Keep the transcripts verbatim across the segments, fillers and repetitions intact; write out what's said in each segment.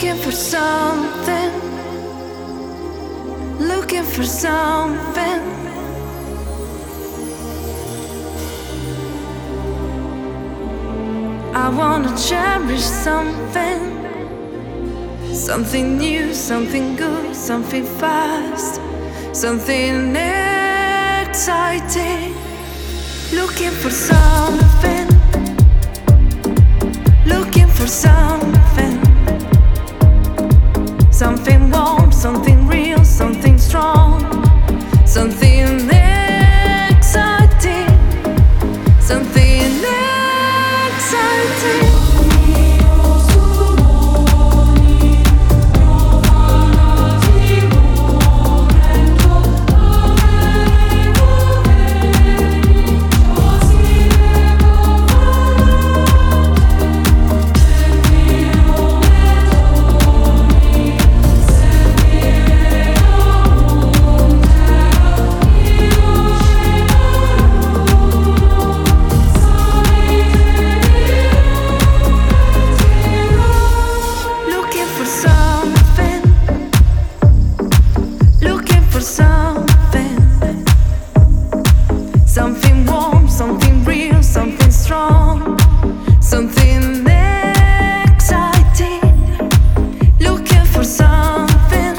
Looking for something, looking for something. I wanna cherish something, something new, something good, something fast, something exciting. Looking for something, looking for something, something warm, something real, something strong, something exciting, something exciting. Something warm, something real, something strong, something exciting. Looking for something,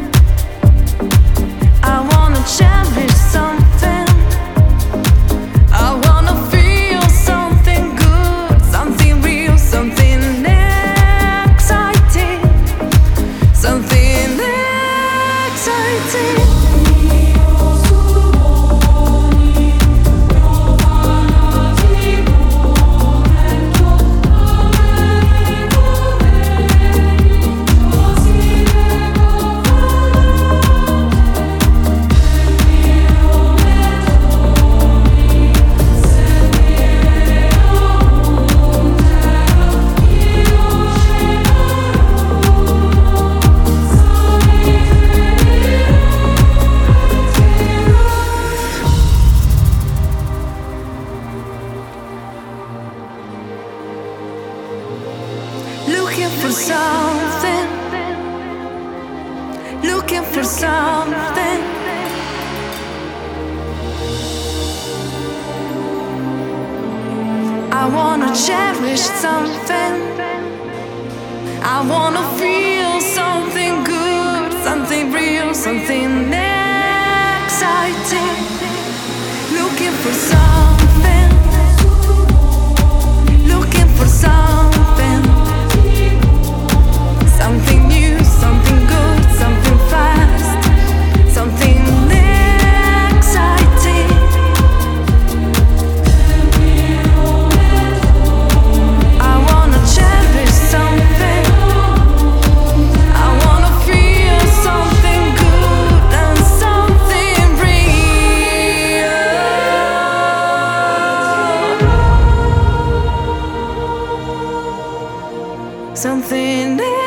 I wanna cherish something, I wanna feel something good, something real, something exciting, something exciting. Looking for something, looking for something. I wanna cherish something, I wanna feel something good, something real, something exciting. Looking for something, looking for something, something new, something good, something fast, something exciting. I wanna cherish something, I wanna feel something good and something real, something exciting.